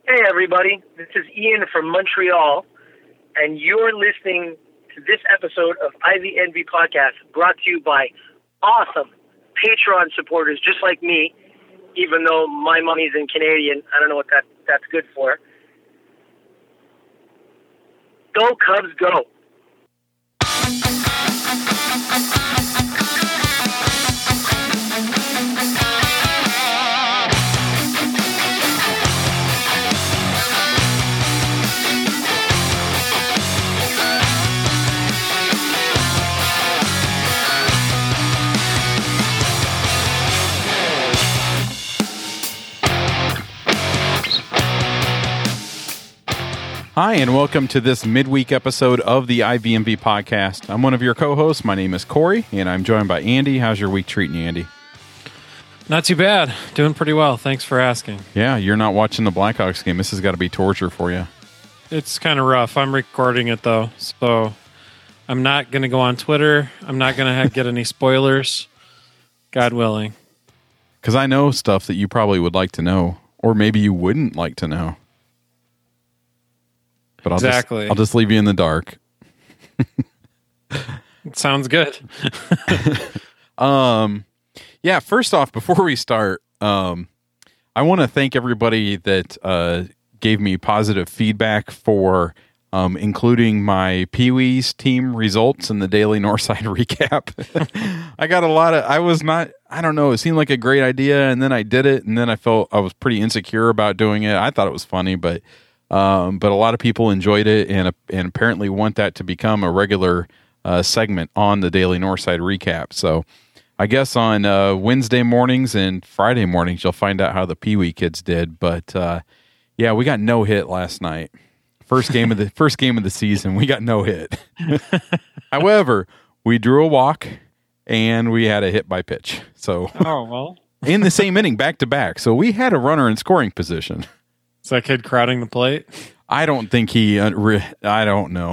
Hey, everybody. This is Ian from Montreal, and you're listening to this episode of IVNV Podcast brought to you by awesome Patreon supporters just like me, even though my money's in Canadian. I don't know what that's good for. Go Cubs, go. Hi, and welcome to this midweek episode of the IVMV Podcast. I'm one of your co-hosts. My name is Corey, and I'm joined by Andy. How's your week treating you, Andy? Not too bad. Doing pretty well. Thanks for asking. Yeah, you're not watching the Blackhawks game. This has got to be torture for you. It's kind of rough. I'm recording it, though, so I'm not going to go on Twitter. I'm not going to get any spoilers, God willing. Because I know stuff that you probably would like to know, or maybe you wouldn't like to know. But I'll just leave you in the dark. It sounds good. Yeah, first off, before we start, I want to thank everybody that gave me positive feedback for including my Pee-wee's team results in the daily Northside recap. I got I don't know, it seemed like a great idea, and then I did it, and then I felt I was pretty insecure about doing it. I thought it was funny, but a lot of people enjoyed it and apparently want that to become a regular segment on the daily Northside recap. So I guess on Wednesday mornings and Friday mornings, you'll find out how the Pee-wee kids did. But yeah, we got no hit last night. First game of the season, we got no hit. However, we drew a walk and we had a hit by pitch. So in the same inning, back to back. So we had a runner in scoring position. Is that kid crowding the plate? I don't think he. I don't know.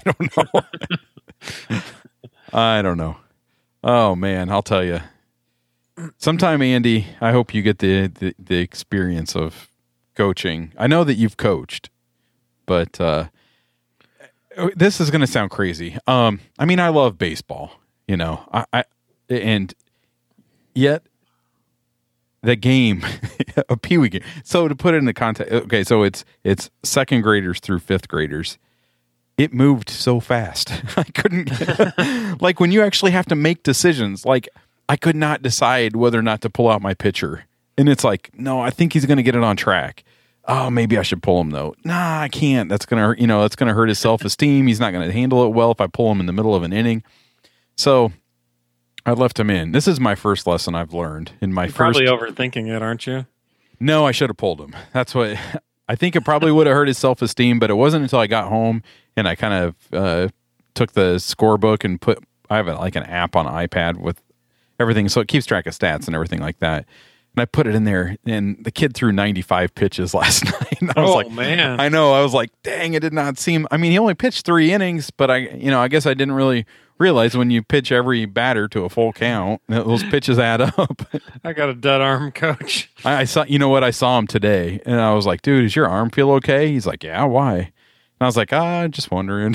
I don't know. Oh man, I'll tell you. Sometime, Andy, I hope you get the experience of coaching. I know that you've coached, but this is going to sound crazy. I mean, I love baseball. You know, and yet. The game, a Pee-wee game. So to put it in the context, okay, so it's second graders through fifth graders. It moved so fast. I couldn't, like when you actually have to make decisions, like I could not decide whether or not to pull out my pitcher. And it's like, no, I think he's going to get it on track. Oh, maybe I should pull him though. Nah, I can't. That's going to hurt his self-esteem. He's not going to handle it well if I pull him in the middle of an inning. So I left him in. This is my first lesson I've learned in my Probably overthinking it, aren't you? No, I should have pulled him. That's what I think. It probably would have hurt his self-esteem, but it wasn't until I got home and I kind of took the scorebook and I have like an app on iPad with everything, so it keeps track of stats and everything like that. And I put it in there, and the kid threw 95 pitches last night. And I was man! I know. I was like, dang! It did not seem. I mean, he only pitched 3 innings, but I guess I didn't really realize when you pitch every batter to a full count, those pitches add up. I got a dead arm, coach. I saw. You know what? I saw him today, and I was like, dude, does your arm feel okay? He's like, yeah. Why? And I was like, just wondering.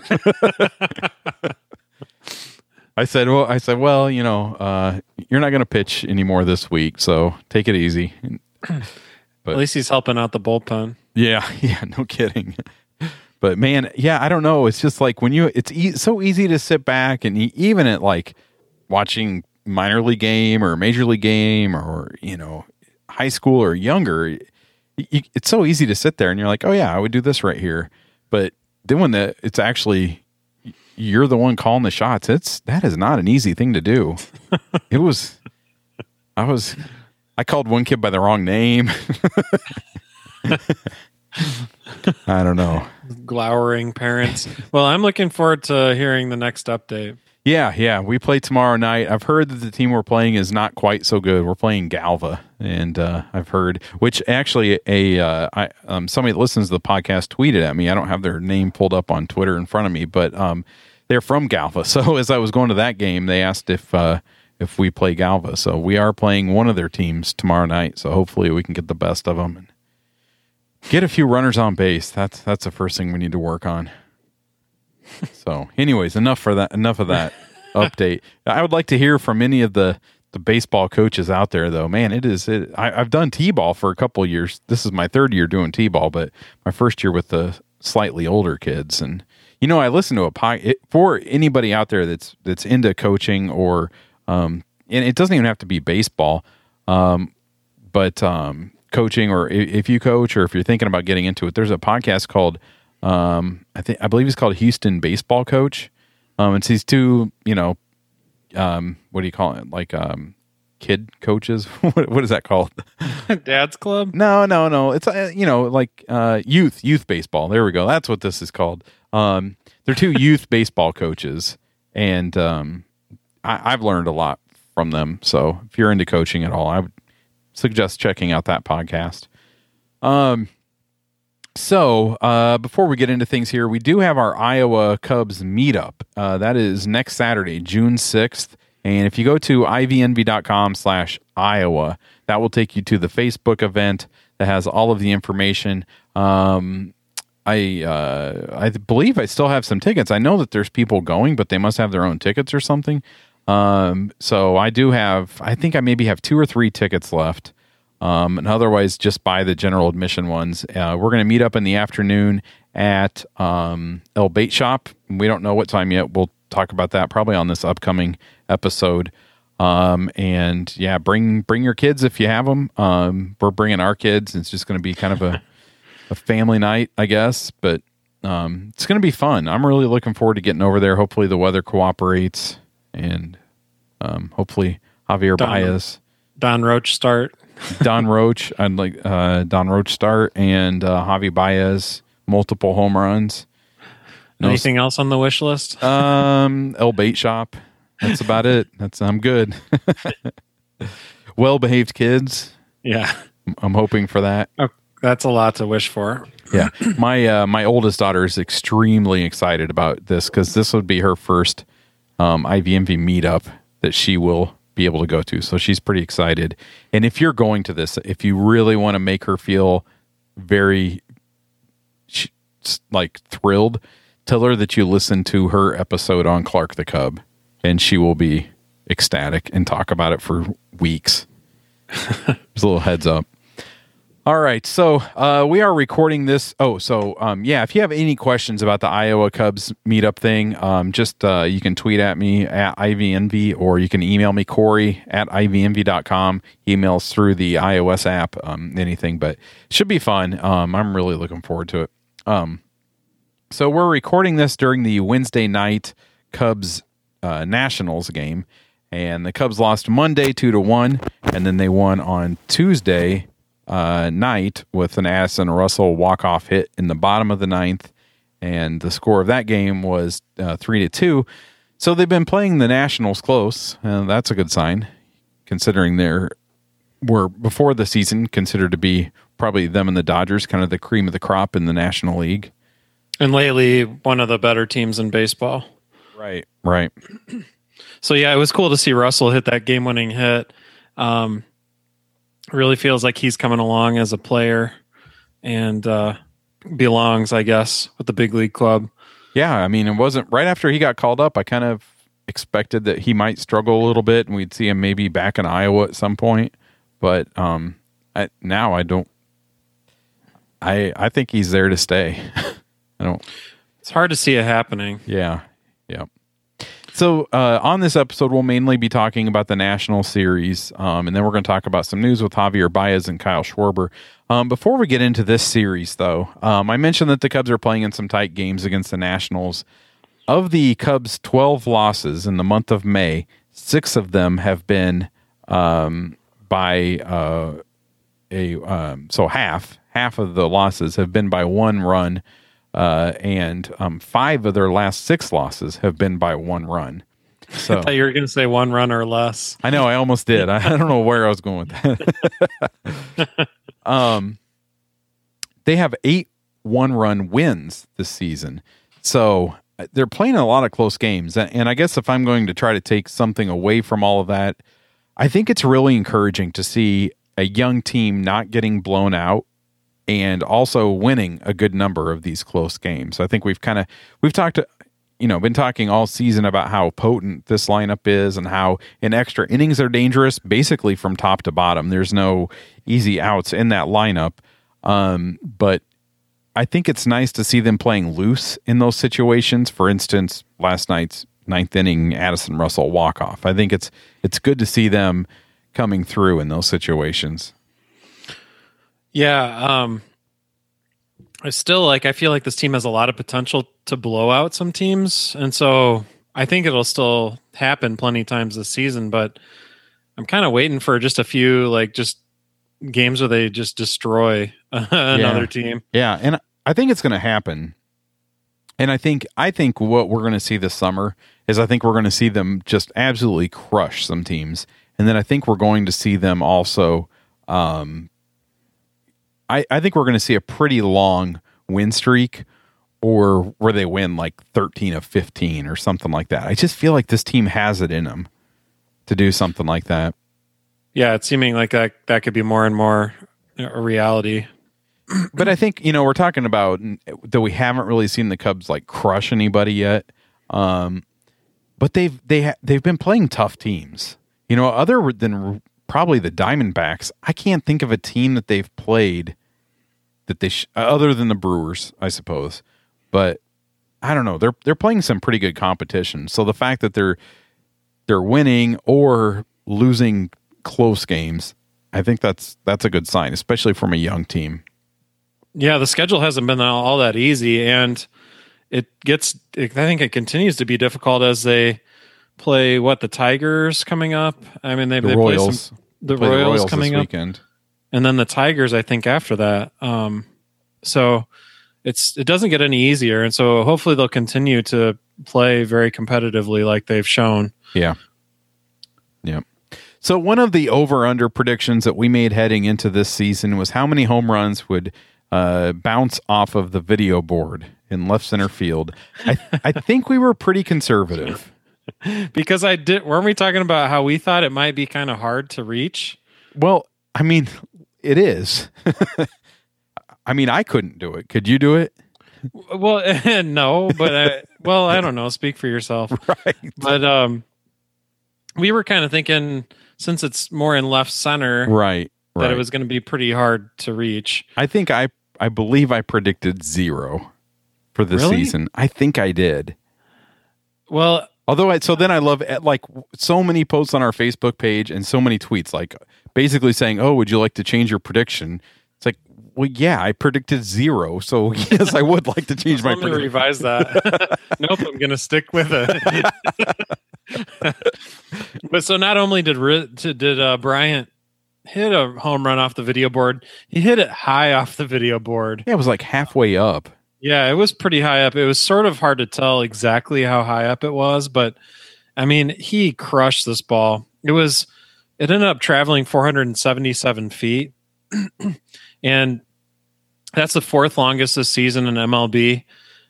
I said, well, you know, you're not going to pitch anymore this week, so take it easy. But at least he's helping out the bullpen. Yeah, no kidding. But man, yeah, I don't know. It's just like when it's so easy to sit back and even at like watching minor league game or major league game or, you know, high school or younger, it's so easy to sit there and you're like, oh yeah, I would do this right here. But then when it's actually you're the one calling the shots, that is not an easy thing to do. I called one kid by the wrong name. I don't know. Glowering parents. Well, I'm looking forward to hearing the next update. Yeah. We play tomorrow night. I've heard that the team we're playing is not quite so good. We're playing Galva, and I've heard, which actually somebody that listens to the podcast tweeted at me. I don't have their name pulled up on Twitter in front of me, but they're from Galva. So as I was going to that game, they asked if we play Galva. So we are playing one of their teams tomorrow night. So hopefully we can get the best of them. Get a few runners on base. That's the first thing we need to work on. So, anyways, enough of that update. I would like to hear from any of the baseball coaches out there, though. Man, I've done T-ball for a couple of years. This is my third year doing T-ball, but my first year with the slightly older kids. And I listen to for anybody out there that's into coaching or and it doesn't even have to be baseball, but coaching, or if you coach or if you're thinking about getting into it, there's a podcast called I believe it's called Houston Baseball Coach. It's these two, what do you call it? Like kid coaches. What is that called? Dad's Club? No. It's like youth baseball. There we go. That's what this is called. They're two youth baseball coaches, and I've learned a lot from them. So if you're into coaching at all, I would suggest checking out that podcast. So before we get into things here, we do have our Iowa Cubs meetup. That is next Saturday, June 6th. And if you go to ivnv.com/Iowa, that will take you to the Facebook event that has all of the information. I believe I still have some tickets. I know that there's people going, but they must have their own tickets or something. So I think I maybe have 2 or 3 tickets left. And otherwise just buy the general admission ones. We're going to meet up in the afternoon at El Bait Shop. We don't know what time yet. We'll talk about that probably on this upcoming episode. And yeah, bring your kids if you have them. We're bringing our kids. It's just going to be kind of a family night, I guess, but it's going to be fun. I'm really looking forward to getting over there. Hopefully the weather cooperates, and hopefully Javier Baez. Don Roach start. Don Roach. I'd like Don Roach start, and Javi Baez, multiple home runs. Anything else on the wish list? El Bait Shop. That's about it. I'm good. Well-behaved kids. Yeah. I'm hoping for that. Oh, that's a lot to wish for. Yeah. My oldest daughter is extremely excited about this because this would be her first IVMV meetup that she will be able to go to. So she's pretty excited. And if you're going to this, if you really want to make her feel very thrilled, tell her that you listened to her episode on Clark the Cub, and she will be ecstatic and talk about it for weeks. Just a little heads up. All right, so we are recording this. If you have any questions about the Iowa Cubs meetup thing, you can tweet at me at IVNV, or you can email me, Corey at IVNV.com. Emails through the iOS app, anything, but it should be fun. I'm really looking forward to it. So we're recording this during the Wednesday night Cubs Nationals game, and the Cubs lost Monday 2-1, and then they won on Tuesday night with an Addison Russell walk-off hit in the bottom of the ninth, and the score of that game was 3-2. So they've been playing the Nationals close, and that's a good sign, considering they were before the season considered to be probably them and the Dodgers, kind of the cream of the crop in the National League. And lately, one of the better teams in baseball. Right. So yeah, it was cool to see Russell hit that game-winning hit. Really feels like he's coming along as a player and belongs, I guess, with the big league club. Yeah, I mean, it wasn't right after he got called up. I kind of expected that he might struggle a little bit, and we'd see him maybe back in Iowa at some point. But I don't. I think he's there to stay. It's hard to see it happening. Yeah. So on this episode, we'll mainly be talking about the National Series, and then we're going to talk about some news with Javier Baez and Kyle Schwarber. Before we get into this series, though, I mentioned that the Cubs are playing in some tight games against the Nationals. Of the Cubs' 12 losses in the month of May, 6 of them have been by half of the losses have been by 1 run. And 5 of their last 6 losses have been by 1 run. So I thought you were going to say 1 run or less. I know, I almost did. I don't know where I was going with that. They have 8 1-run wins this season. So they're playing a lot of close games. And I guess if I'm going to try to take something away from all of that, I think it's really encouraging to see a young team not getting blown out and also winning a good number of these close games. I think we've talked, been talking all season about how potent this lineup is and how in extra innings they're dangerous basically from top to bottom. There's no easy outs in that lineup. But I think it's nice to see them playing loose in those situations. For instance, last night's ninth inning Addison Russell walk-off. I think it's good to see them coming through in those situations. Yeah. I feel like this team has a lot of potential to blow out some teams. And so I think it'll still happen plenty of times this season, but I'm kind of waiting for just a few, just games where they just destroy another team. Yeah. And I think it's going to happen. And I think what we're going to see this summer is I think we're going to see them just absolutely crush some teams. And then I think we're going to see them also, I think we're going to see a pretty long win streak or where they win 13 of 15 or something like that. I just feel like this team has it in them to do something like that. Yeah, it's seeming like that could be more and more a reality. But I think, we're talking about that we haven't really seen the Cubs crush anybody yet. But they've been playing tough teams. Other than probably the Diamondbacks, I can't think of a team that they've played that other than the Brewers, I suppose. But I don't know. They're playing some pretty good competition. So the fact that they're winning or losing close games, I think that's a good sign, especially from a young team. Yeah, the schedule hasn't been all that easy, and I think it continues to be difficult as they play the Tigers coming up. I mean, they Royals. Play the Royals coming this up weekend. And then the Tigers, I think, after that. So it doesn't get any easier, and so hopefully they'll continue to play very competitively like they've shown. Yeah. Yeah. So one of the over-under predictions that we made heading into this season was how many home runs would bounce off of the video board in left center field. I think we were pretty conservative. Because weren't we talking about how we thought it might be kind of hard to reach? Well, I mean, it is. I mean, I couldn't do it. Could you do it? Well, no, but I don't know. Speak for yourself. Right. But we were kind of thinking, since it's more in left center, right, that it was going to be pretty hard to reach. I think I believe I predicted 0 for the season. I think I did. Well, then I love so many posts on our Facebook page and so many tweets, basically saying, "Oh, would you like to change your prediction?" It's like, well, yeah, I predicted 0, so yes, I would like to change my prediction. Revise that. Nope, I'm going to stick with it. But so not only did Bryant hit a home run off the video board, he hit it high off the video board. Yeah, it was halfway up. Yeah, it was pretty high up. It was sort of hard to tell exactly how high up it was, but I mean, he crushed this ball. It ended up traveling 477 feet, and that's the 4th longest this season in MLB.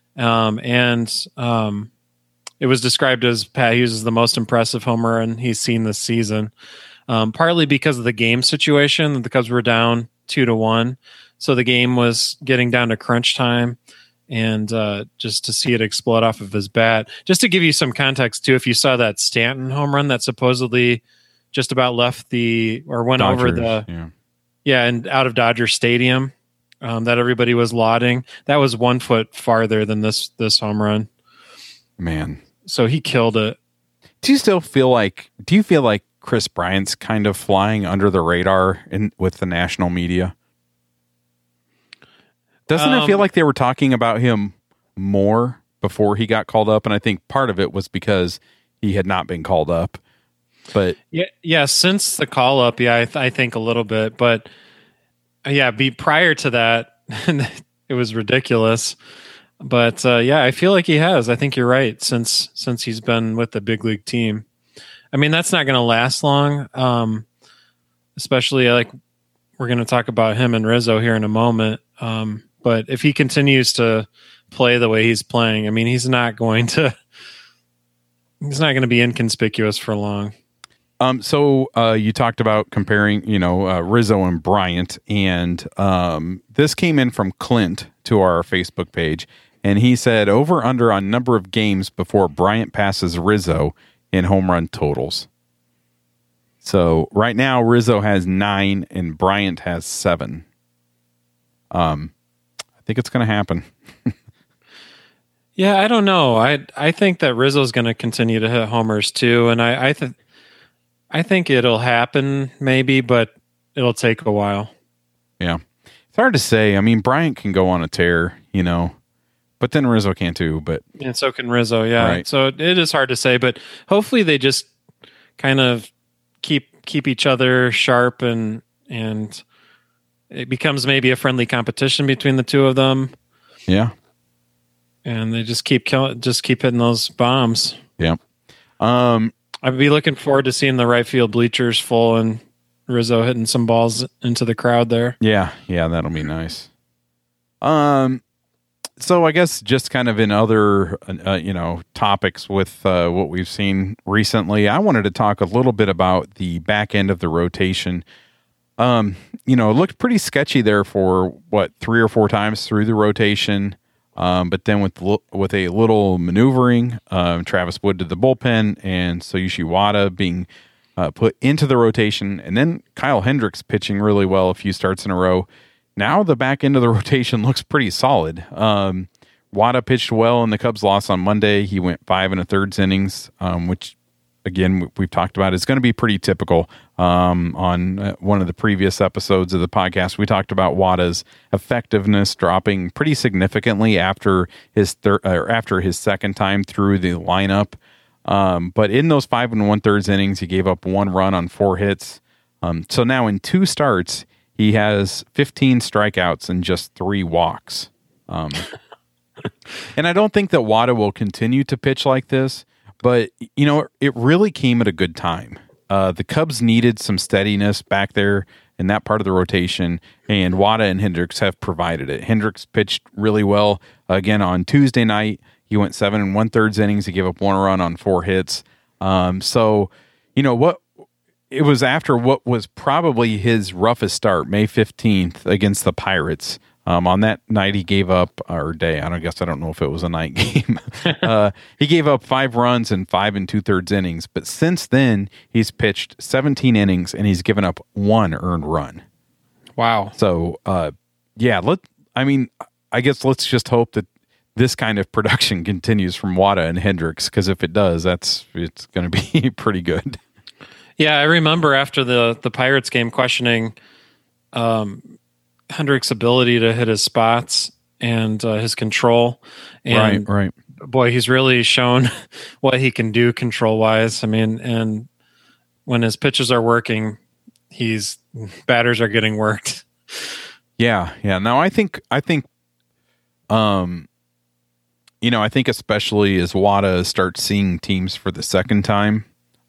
It was described as Pat Hughes' the most impressive home run he's seen this season, partly because of the game situation. The Cubs were down 2-1, so the game was getting down to crunch time. And just to see it explode off of his bat. Just to give you some context, too, if you saw that Stanton home run that supposedly just about left went Dodgers, over and out of Dodger Stadium that everybody was lauding, that was 1 foot farther than this home run. Man. So he killed it. Do you feel like Chris Bryant's kind of flying under the radar with the national media? Doesn't it feel like they were talking about him more before he got called up? And I think part of it was because he had not been called up. But yeah, since the call up, I think a little bit. But prior to that, it was ridiculous. But I feel like he has. I think you're right. Since he's been with the big league team, I mean, that's not going to last long. Especially we're going to talk about him and Rizzo here in a moment. But if he continues to play the way he's playing, I mean, he's not going to be inconspicuous for long. So you talked about comparing, Rizzo and Bryant, and this came in from Clint to our Facebook page, and he said over under on number of games before Bryant passes Rizzo in home run totals. So right now Rizzo has 9 and Bryant has 7. I think it's going to happen. Yeah, I don't know. I think that Rizzo's going to continue to hit homers too, and I think it'll happen maybe, but it'll take a while. Yeah. It's hard to say. I mean, Bryant can go on a tear, but then Rizzo can too, and so can Rizzo. Yeah. Right. So it is hard to say, but hopefully they just kind of keep each other sharp and it becomes maybe a friendly competition between the two of them. Yeah. And they just keep hitting those bombs. Yeah. I'd be looking forward to seeing the right field bleachers full and Rizzo hitting some balls into the crowd there. Yeah, that'll be nice. So I guess just kind of in other, topics with what we've seen recently, I wanted to talk a little bit about the back end of the rotation. It looked pretty sketchy there for 3 or 4 times through the rotation. But then with a little maneuvering, Travis Wood to the bullpen and Soyushi Wada being put into the rotation, and then Kyle Hendricks pitching really well a few starts in a row. Now the back end of the rotation looks pretty solid. Wada pitched well in the Cubs loss on Monday. He went 5 1/3 innings, which again we've talked about is going to be pretty typical. On one of the previous episodes of the podcast, we talked about Wada's effectiveness dropping pretty significantly after his second time through the lineup. But in those 5 1/3 innings, he gave up 1 run on 4 hits. So now in 2 starts, he has 15 strikeouts and just 3 walks. And I don't think that Wada will continue to pitch like this, but it really came at a good time. The Cubs needed some steadiness back there in that part of the rotation, and Wada and Hendricks have provided it. Hendricks pitched really well again on Tuesday night. He went 7 1/3 innings. He gave up 1 run on 4 hits. So what? It was after what was probably his roughest start, May 15th against the Pirates. On that night, he gave up, or day, I don't know if it was a night game. He gave up 5 runs in 5 2/3 innings. But since then, he's pitched 17 innings and he's given up 1 earned run. Wow. So, I guess let's just hope that this kind of production continues from Wada and Hendricks, because if it does, it's going to be pretty good. Yeah, I remember after the Pirates game questioning Hendricks' ability to hit his spots and his control. And right. Boy, he's really shown what he can do control-wise. I mean, and when his pitches are working, batters are getting worked. Yeah. Now, I think especially as Wada starts seeing teams for the second time,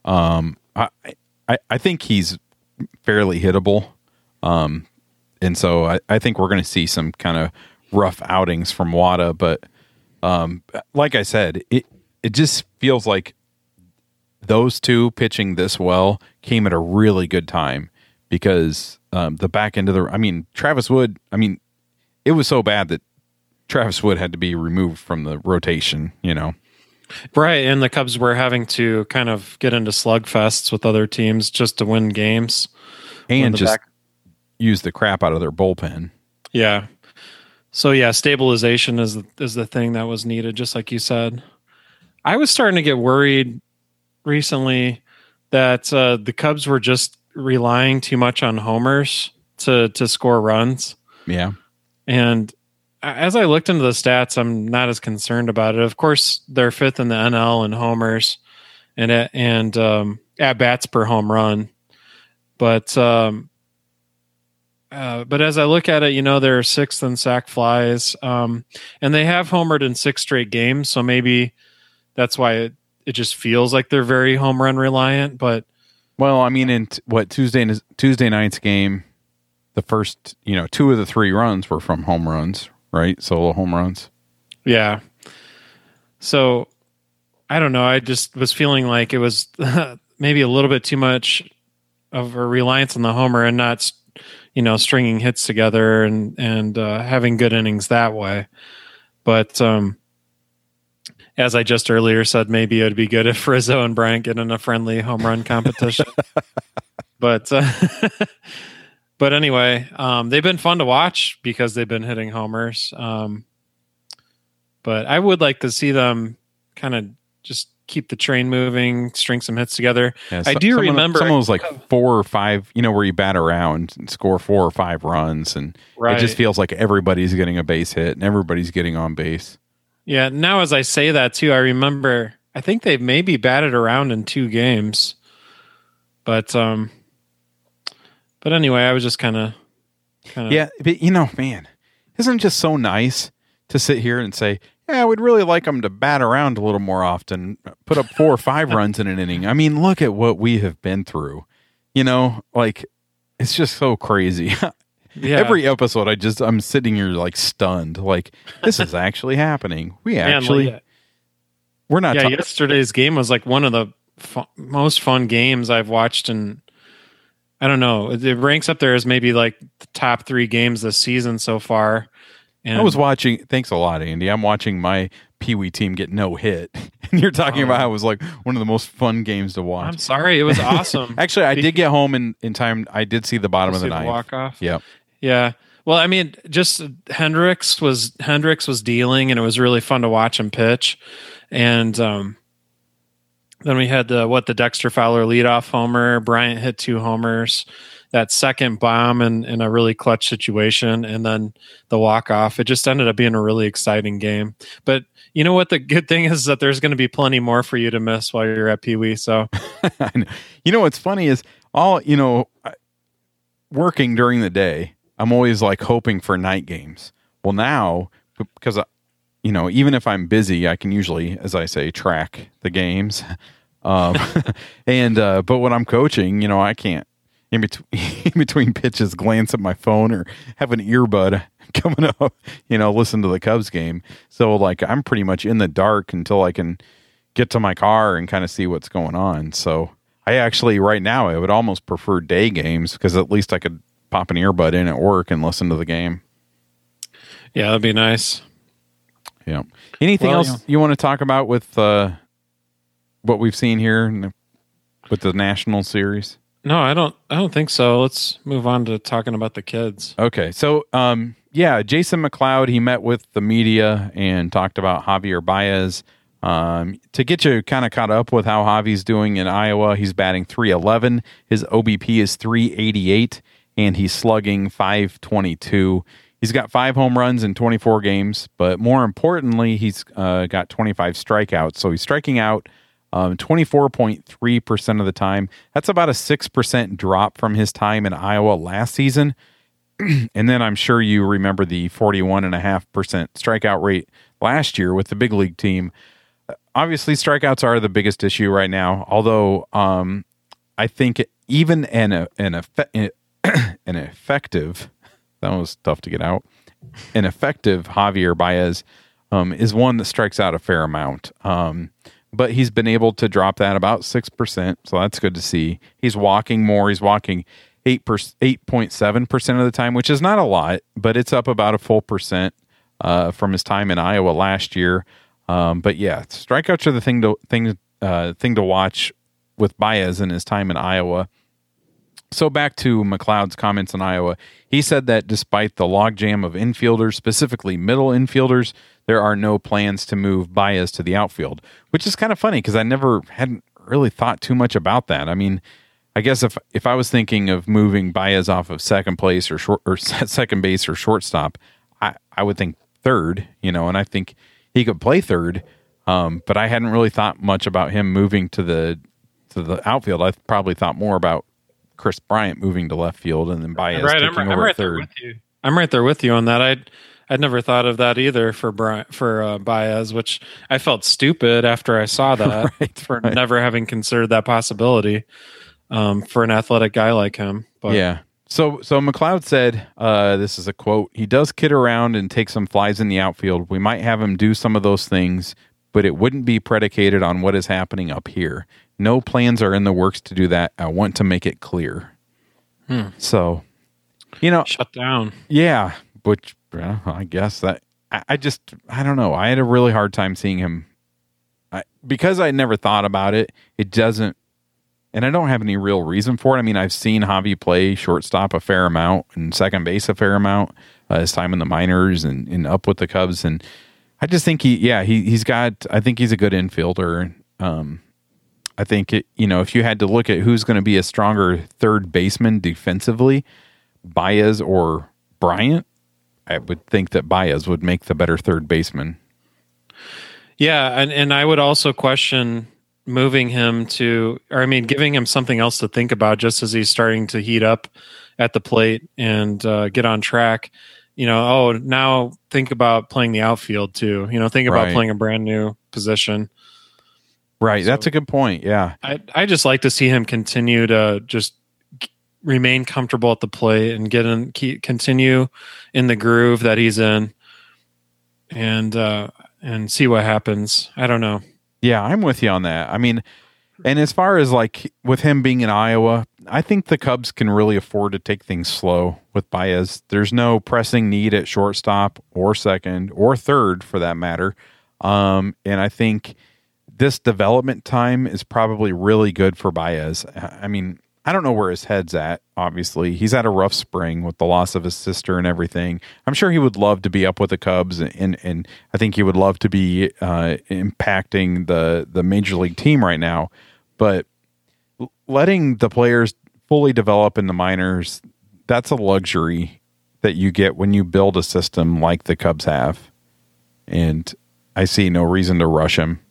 I think he's fairly hittable. And so I think we're going to see some kind of rough outings from Wada. But like I said, it just feels like those two pitching this well came at a really good time, because the back end of Travis Wood, it was so bad that Travis Wood had to be removed from the rotation, Right, and the Cubs were having to kind of get into slugfests with other teams just to win games. And just use the crap out of their bullpen. Yeah. So, stabilization is the thing that was needed, just like you said. I was starting to get worried recently that the Cubs were just relying too much on homers to score runs. Yeah. And as I looked into the stats, I'm not as concerned about it. Of course, they're 5th in the NL in homers and at bats per home run. But as I look at it, they're 6th in sac flies, and they have homered in 6 straight games. So maybe that's why it just feels like they're very home run reliant. But in Tuesday night's game, the first 2 of the 3 runs were from home runs, right? Solo home runs. Yeah. So I don't know. I just was feeling like it was maybe a little bit too much of a reliance on the homer and not, stringing hits together and having good innings that way. But as I just earlier said, maybe it would be good if Rizzo and Bryant get in a friendly home run competition. But anyway, they've been fun to watch because they've been hitting homers. But I would like to see them kind of just keep the train moving, string some hits together. Yeah, I do remember someone was like 4 or 5, where you bat around and score 4 or 5 runs, and it just feels like everybody's getting a base hit and everybody's getting on base. Yeah, now as I say that too, I remember I think they've maybe batted around in 2 games, but anyway, I was just kind of yeah, but man, isn't it just so nice to sit here and say, yeah, I would really like them to bat around a little more often, put up 4 or 5 runs in an inning. I mean, look at what we have been through. Like, it's just so crazy. Yeah. Every episode, I'm sitting here like stunned. Like, this is actually happening. We're not. Yeah, yesterday's game was like one of the most fun games I've watched, and I don't know. It ranks up there as maybe like the top 3 games this season so far. And I was watching. Thanks a lot, Andy. I'm watching my Pee Wee team get no hit, and you're talking about how it was like one of the most fun games to watch. I'm sorry, it was awesome. Actually, I did get home in time. I did see the bottom of the ninth. Walk off. Yeah, yeah. Well, I mean, just Hendricks was dealing, and it was really fun to watch him pitch. And then we had the Dexter Fowler leadoff homer. Bryant hit 2 homers. That second bomb in a really clutch situation, and then the walk-off. It just ended up being a really exciting game. But you know what? The good thing is that there's going to be plenty more for you to miss while you're at Pee Wee. So, what's funny is working during the day, I'm always like hoping for night games. Well, now, because, even if I'm busy, I can usually, as I say, track the games. But when I'm coaching, I can't. In between pitches, glance at my phone or have an earbud coming up, listen to the Cubs game. So like I'm pretty much in the dark until I can get to my car and kind of see what's going on. So I actually right now I would almost prefer day games because at least I could pop an earbud in at work and listen to the game. Yeah, that'd be nice. Yeah. Anything else you want to talk about with what we've seen here with the National Series? No, I don't think so. Let's move on to talking about the kids. Okay. So, Jason McLeod, he met with the media and talked about Javier Baez. To get you kind of caught up with how Javi's doing in Iowa, he's batting .311. His OBP is .388, and he's slugging .522. He's got 5 home runs in 24 games, but more importantly, he's got 25 strikeouts. So he's striking out 24.3% of the time. That's about a 6% drop from his time in Iowa last season. And then I'm sure you remember the 41.5% strikeout rate last year with the big league team. Obviously, strikeouts are the biggest issue right now, although I think even an effective, that was tough to get out, an effective Javier Baez is one that strikes out a fair amount. But he's been able to drop that about 6%, so that's good to see. He's walking more. He's walking 8.7% of the time, which is not a lot, but it's up about a full percent from his time in Iowa last year. But yeah, strikeouts are the thing to watch with Baez in his time in Iowa. So back to McLeod's comments in Iowa. He said that despite the logjam of infielders, specifically middle infielders, there are no plans to move Baez to the outfield, which is kind of funny because I hadn't really thought too much about that. I mean, I guess if I was thinking of moving Baez off of second place or second base or shortstop, I would think third, and I think he could play third. But I hadn't really thought much about him moving to the outfield. I probably thought more about Chris Bryant moving to left field and then Baez taking over at third. I'm right there with you on that. I'd never thought of that either for Baez, which I felt stupid after I saw that right. Never having considered that possibility for an athletic guy like him. But yeah. So McLeod said, this is a quote, "He does kid around and take some flies in the outfield. We might have him do some of those things, but it wouldn't be predicated on what is happening up here." No plans are in the works to do that. I want to make it clear. So, shut down. Yeah, which I guess that I don't know. I had a really hard time seeing him because I never thought about it. It doesn't, and I don't have any real reason for it. I mean, I've seen Javi play shortstop a fair amount and second base a fair amount his time in the minors and up with the Cubs, and I just think he's got. I think he's a good infielder. I think if you had to look at who's going to be a stronger third baseman defensively, Baez or Bryant, I would think that Baez would make the better third baseman. Yeah, and I would also question moving him giving him something else to think about just as he's starting to heat up at the plate and get on track. Now think about playing the outfield too. Think about playing a brand new position. Right, so that's a good point. Yeah, I just like to see him continue to just remain comfortable at the plate and continue in the groove that he's in, and see what happens. I don't know. Yeah, I'm with you on that. I mean, and as far as like with him being in Iowa, I think the Cubs can really afford to take things slow with Baez. There's no pressing need at shortstop or second or third for that matter, and I think this development time is probably really good for Baez. I mean, I don't know where his head's at, obviously. He's had a rough spring with the loss of his sister and everything. I'm sure he would love to be up with the Cubs, and I think he would love to be impacting the Major League team right now. But letting the players fully develop in the minors, that's a luxury that you get when you build a system like the Cubs have. And I see no reason to rush him.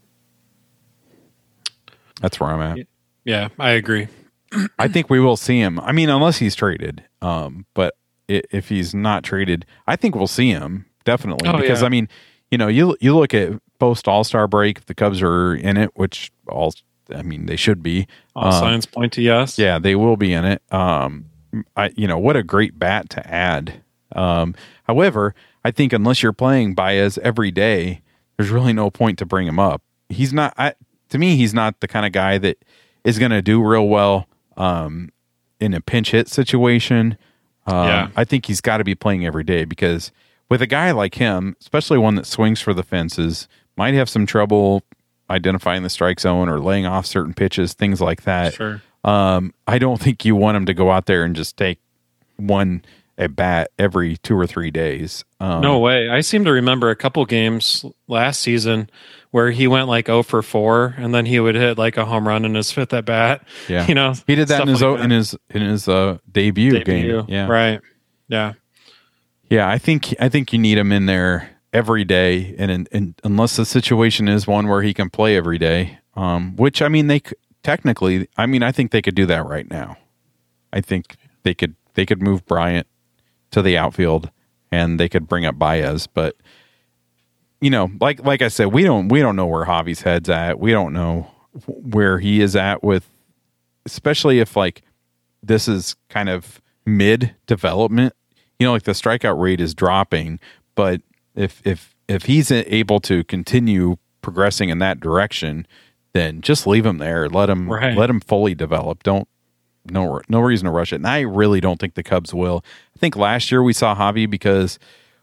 That's where I'm at. Yeah, I agree. I think we will see him. I mean, unless he's traded. But if he's not traded, I think we'll see him definitely. Because I mean, you look at post All-Star break, if the Cubs are in it, which they should be. All signs point to yes. Yeah, they will be in it. What a great bat to add. However, I think unless you're playing Baez every day, there's really no point to bring him up. He's not. To me, he's not the kind of guy that is going to do real well in a pinch hit situation. I think he's got to be playing every day because with a guy like him, especially one that swings for the fences, might have some trouble identifying the strike zone or laying off certain pitches, things like that. Sure. I don't think you want him to go out there and just take one at bat every 2 or 3 days. No way. I seem to remember a couple games last season where he went like 0 for 4, and then he would hit like a home run in his fifth at bat. Yeah, he did that in his debut game. Yeah, right. Yeah, yeah. I think you need him in there every day, and unless the situation is one where he can play every day, which I mean technically, I think they could do that right now. I think they could move Bryant to the outfield, and they could bring up Baez, but like I said, we don't know where Javi's head's at. We don't know where he is at with, especially if like this is kind of mid development. Like the strikeout rate is dropping, but if he's able to continue progressing in that direction, then just leave him there. Let him fully develop. No reason to rush it. And I really don't think the Cubs will. I think last year we saw Javi because,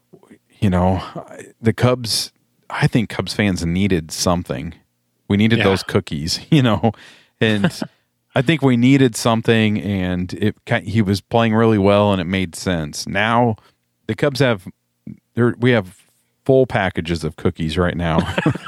the Cubs, I think Cubs fans needed something. We needed those cookies, and I think we needed something, and he was playing really well, and it made sense. Now the Cubs we have full packages of cookies right now.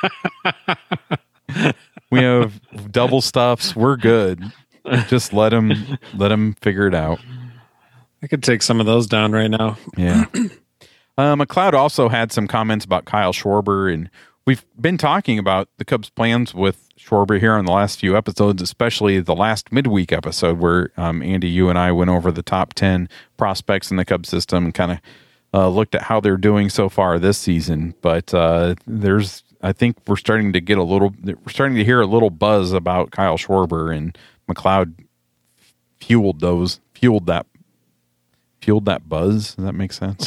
We have double stuffs. We're good. Just let him figure it out. I could take some of those down right now. Yeah. McLeod also had some comments about Kyle Schwarber, and we've been talking about the Cubs' plans with Schwarber here on the last few episodes, especially the last midweek episode where Andy, you and I went over the top 10 prospects in the Cubs system and kind of looked at how they're doing so far this season. But I think we're starting to hear a little buzz about Kyle Schwarber, and McLeod fueled that buzz. Does that make sense?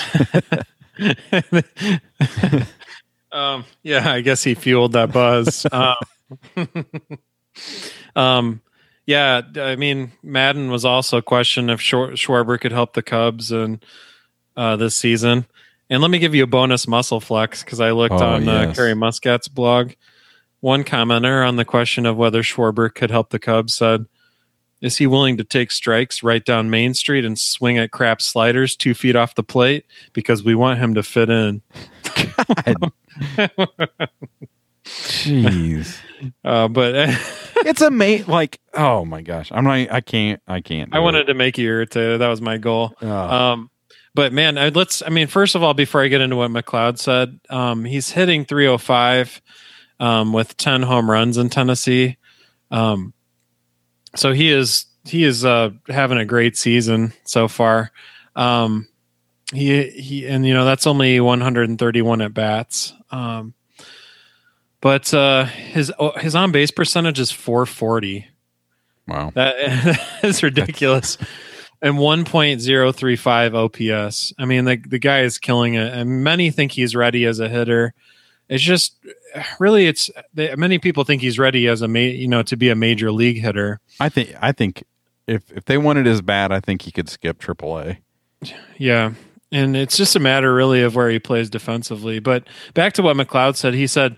Yeah, I guess he fueled that buzz. Yeah, I mean, Madden was also a question if Schwarber could help the Cubs and this season. And let me give you a bonus muscle flex because I looked on yes. Kerry Muscat's blog. One commenter on the question of whether Schwarber could help the Cubs said, "Is he willing to take strikes right down Main Street and swing at crap sliders 2 feet off the plate? Because we want him to fit in." God. Jeez. But It's amazing. Like, oh my gosh, I can't. I wanted to make you irritated. That was my goal. But man, first of all, before I get into what McLeod said, he's hitting 305 with 10 home runs in Tennessee. So he is having a great season so far. He and that's only 131 at bats. But his on base percentage is 440. Wow, that is ridiculous. And 1.035 OPS. I mean, the guy is killing it, and many think he's ready as a hitter. It's just really, many people think he's ready as to be a major league hitter. I think if they wanted his bat, I think he could skip AAA. Yeah, and it's just a matter really of where he plays defensively. But back to what McLeod said, he said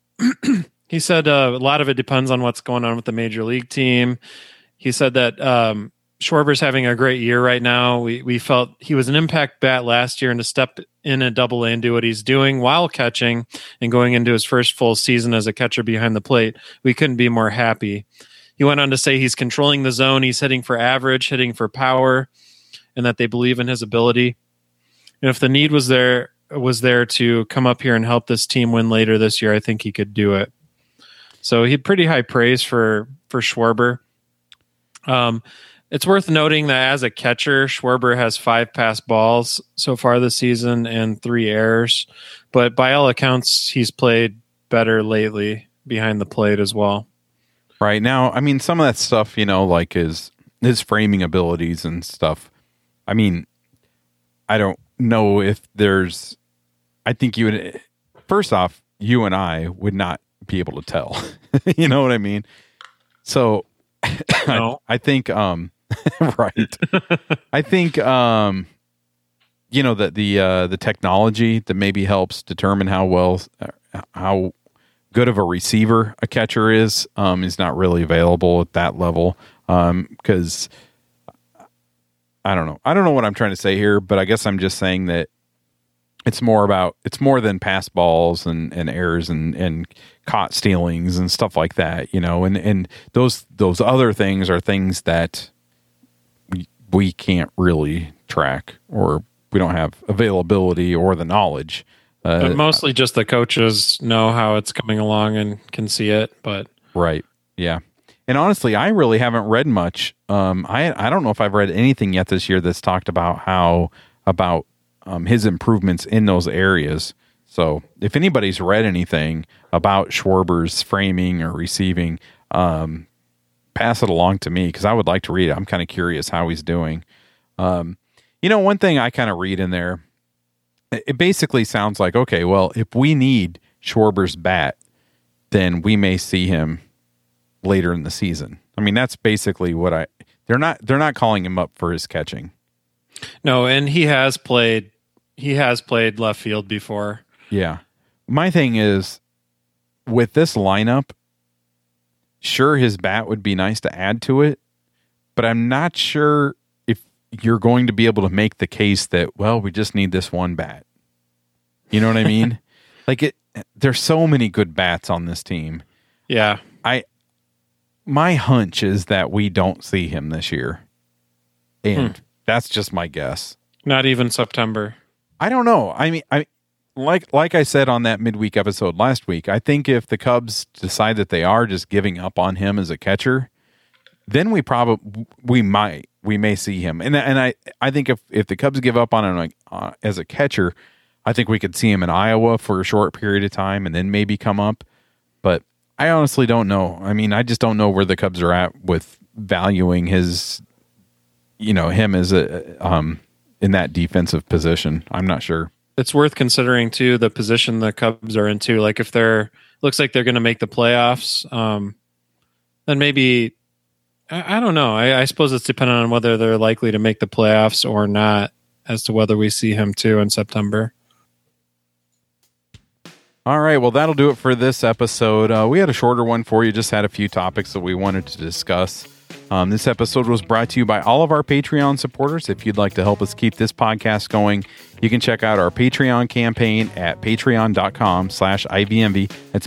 a lot of it depends on what's going on with the major league team. He said that Schwarber's having a great year right now. We felt he was an impact bat last year, and to step in a Double A and do what he's doing while catching and going into his first full season as a catcher behind the plate, we couldn't be more happy. He went on to say he's controlling the zone, he's hitting for average, hitting for power, and that they believe in his ability. And if the need was there to come up here and help this team win later this year, I think he could do it. So he had pretty high praise for Schwarber. It's worth noting that as a catcher, Schwarber has 5 passed balls so far this season and 3 errors. But by all accounts, he's played better lately behind the plate as well. Right now, I mean, some of that stuff, like his framing abilities and stuff. I mean, I don't know if there's. I think you would. First off, you and I would not be able to tell. You know what I mean? So, no. I think. Right. I think that the technology that maybe helps determine how good of a receiver a catcher is not really available at that level. Because I don't know what I'm trying to say here, but I guess I'm just saying that it's more than pass balls and errors and caught stealings and stuff like that, and those other things are things that we can't really track, or we don't have availability or the knowledge. But mostly just the coaches know how it's coming along and can see it. But right, yeah. And honestly, I really haven't read much. I don't know if I've read anything yet this year that's talked about his improvements in those areas. So if anybody's read anything about Schwarber's framing or receiving, pass it along to me, because I would like to read it. I'm kind of curious how he's doing. One thing I kind of read in there, it basically sounds like, okay, well, if we need Schwarber's bat, then we may see him later in the season. I mean, that's basically what they're not calling him up for his catching. No, and he has played left field before. Yeah. My thing is, with this lineup, sure, his bat would be nice to add to it, but I'm not sure if you're going to be able to make the case that, well, we just need this one bat. You know what I mean? There's so many good bats on this team. Yeah. My hunch is that we don't see him this year. And that's just my guess. Not even September. I don't know. I mean, like I said on that midweek episode last week, I think if the Cubs decide that they are just giving up on him as a catcher, then we may see him. And I think if the Cubs give up on him as a catcher, I think we could see him in Iowa for a short period of time and then maybe come up. But I honestly don't know. I mean, I just don't know where the Cubs are at with valuing him as in that defensive position. I'm not sure. It's worth considering too the position the Cubs are into. Like if looks like they're going to make the playoffs, then maybe I don't know. I suppose it's dependent on whether they're likely to make the playoffs or not, as to whether we see him too in September. All right, well, that'll do it for this episode. We had a shorter one for you, just had a few topics that we wanted to discuss. This episode was brought to you by all of our Patreon supporters. If you'd like to help us keep this podcast going, you can check out our Patreon campaign at patreon.com/IVMB. That's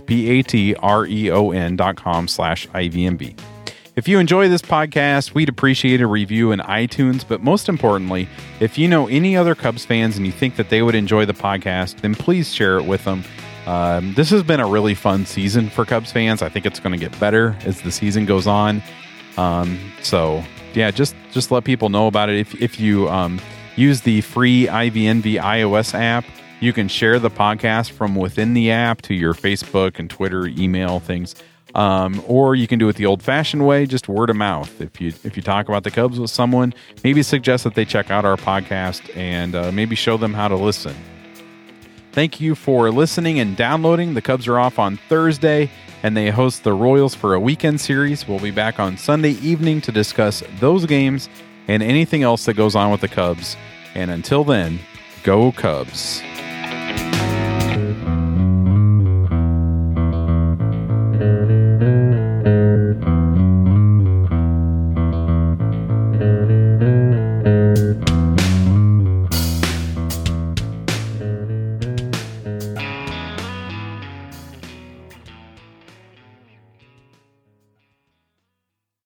patreon.com/IVMB. If you enjoy this podcast, we'd appreciate a review in iTunes, but most importantly, if you know any other Cubs fans and you think that they would enjoy the podcast, then please share it with them. This has been a really fun season for Cubs fans. I think it's going to get better as the season goes on. So yeah, just let people know about it. If you use the free IVNV iOS app, you can share the podcast from within the app to your Facebook and Twitter, email things. Or you can do it the old-fashioned way, just word of mouth. If you talk about the Cubs with someone, maybe suggest that they check out our podcast and maybe show them how to listen. Thank you for listening and downloading. The Cubs are off on Thursday, and they host the Royals for a weekend series. We'll be back on Sunday evening to discuss those games and anything else that goes on with the Cubs. And until then, go Cubs.